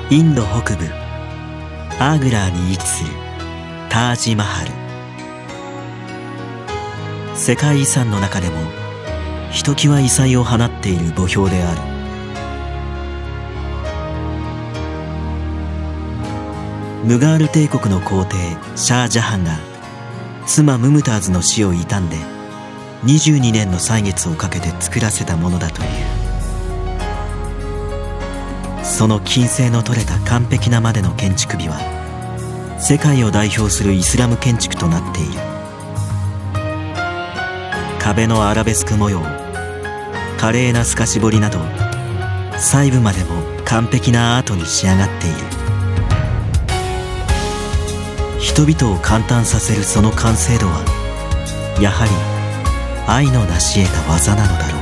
インド北部アグラーに位置するタージマハル。世界遺産の中でもひときわ異彩を放っている墓標である。ムガール帝国の皇帝シャー・ジャハンが妻ムムターズの死を悼んで22年の歳月をかけて作らせたものだという。その均斉の取れた完璧なまでの建築美は世界を代表するイスラム建築となっている。壁のアラベスク模様、華麗な透かし彫りなど細部までも完璧なアートに仕上がっている。人々を感嘆させるその完成度はやはり愛の成し得た技なのだろう。